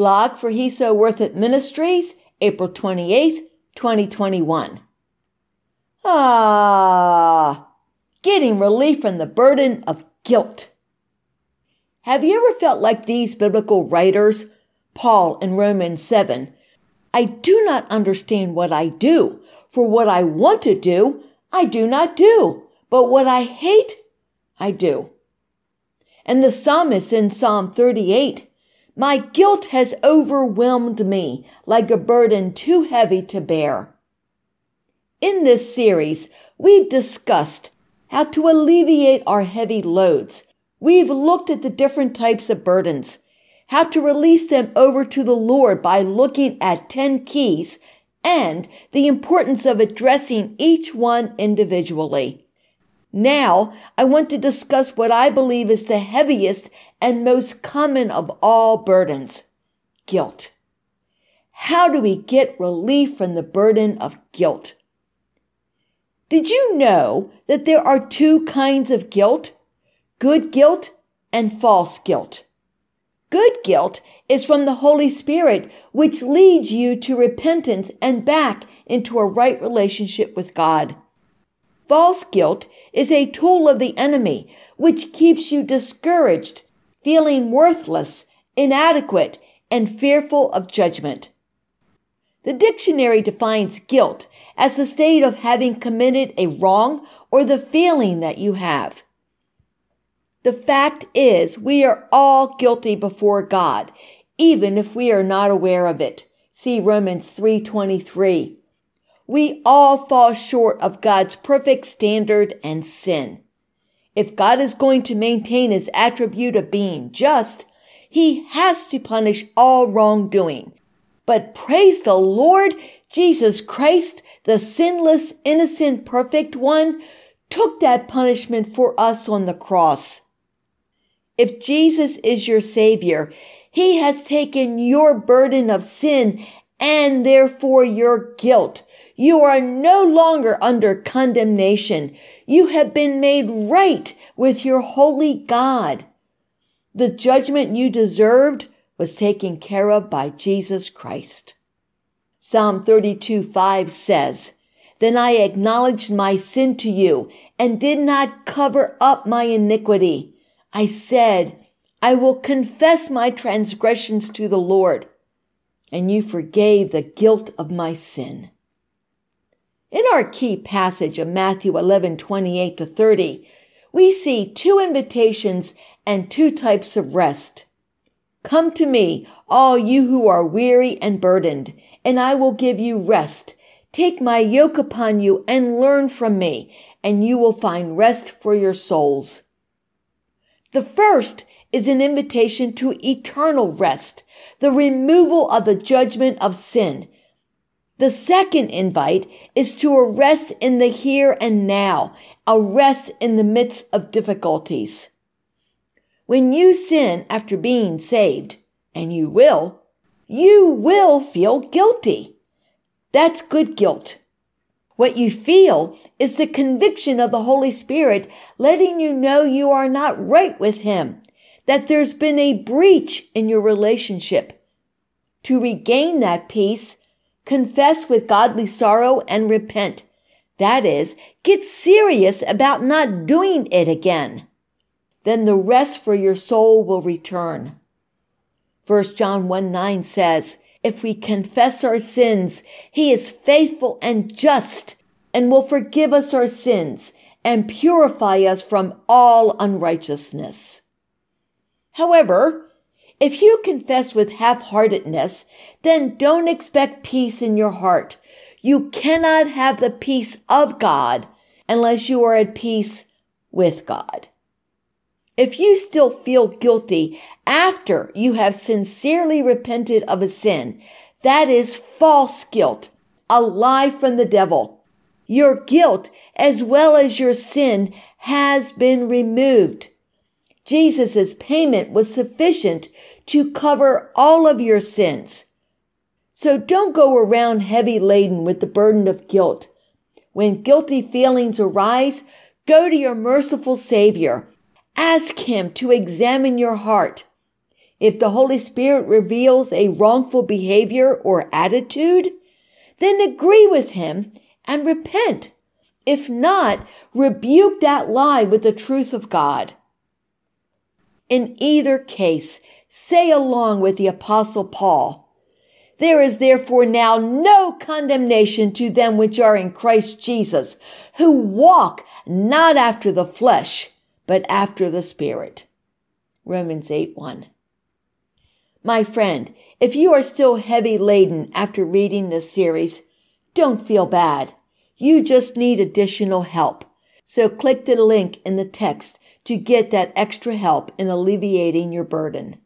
Blog for He's So Worth It Ministries, April 28th, 2021. Getting relief from the burden of guilt. Have you ever felt like these biblical writers? Paul in Romans 7. I do not understand what I do, for what I want to do, I do not do, but what I hate, I do. And the psalmist in Psalm 38, my guilt has overwhelmed me like a burden too heavy to bear. In this series, we've discussed how to alleviate our heavy loads. We've looked at the different types of burdens, how to release them over to the Lord by looking at 10 keys, and the importance of addressing each one individually. Now, I want to discuss what I believe is the heaviest and most common of all burdens, guilt. How do we get relief from the burden of guilt? Did you know that there are two kinds of guilt? Good guilt and false guilt. Good guilt is from the Holy Spirit, which leads you to repentance and back into a right relationship with God. False guilt is a tool of the enemy, which keeps you discouraged, feeling worthless, inadequate, and fearful of judgment. The dictionary defines guilt as the state of having committed a wrong or the feeling that you have. The fact is, we are all guilty before God, even if we are not aware of it. See Romans 3:23. We all fall short of God's perfect standard and sin. If God is going to maintain his attribute of being just, he has to punish all wrongdoing. But praise the Lord, Jesus Christ, the sinless, innocent, perfect one, took that punishment for us on the cross. If Jesus is your Savior, he has taken your burden of sin and therefore your guilt. You are no longer under condemnation. You have been made right with your holy God. The judgment you deserved was taken care of by Jesus Christ. Psalm 32:5 says, Then I acknowledged my sin to you and did not cover up my iniquity. I said, I will confess my transgressions to the Lord, and you forgave the guilt of my sin. In our key passage of Matthew 11:28-30, we see two invitations and two types of rest. Come to me, all you who are weary and burdened, and I will give you rest. Take my yoke upon you and learn from me, and you will find rest for your souls. The first is an invitation to eternal rest, the removal of the judgment of sin. The second invite is to a rest in the here and now, a rest in the midst of difficulties. When you sin after being saved, and you will feel guilty. That's good guilt. What you feel is the conviction of the Holy Spirit letting you know you are not right with him, that there's been a breach in your relationship. To regain that peace, confess with godly sorrow and repent. That is, get serious about not doing it again. Then the rest for your soul will return. 1 John 1:9 says, If we confess our sins, he is faithful and just and will forgive us our sins and purify us from all unrighteousness. However, if you confess with half-heartedness, then don't expect peace in your heart. You cannot have the peace of God unless you are at peace with God. If you still feel guilty after you have sincerely repented of a sin, that is false guilt, a lie from the devil. Your guilt, as well as your sin, has been removed. Jesus' payment was sufficient to cover all of your sins. So don't go around heavy laden with the burden of guilt. When guilty feelings arise, go to your merciful Savior. Ask him to examine your heart. If the Holy Spirit reveals a wrongful behavior or attitude, then agree with him and repent. If not, rebuke that lie with the truth of God. In either case, say along with the Apostle Paul, "There is therefore now no condemnation to them which are in Christ Jesus, who walk not after the flesh, but after the Spirit." Romans 8:1. My friend, if you are still heavy laden after reading this series, don't feel bad. You just need additional help. So click the link in the text to get that extra help in alleviating your burden.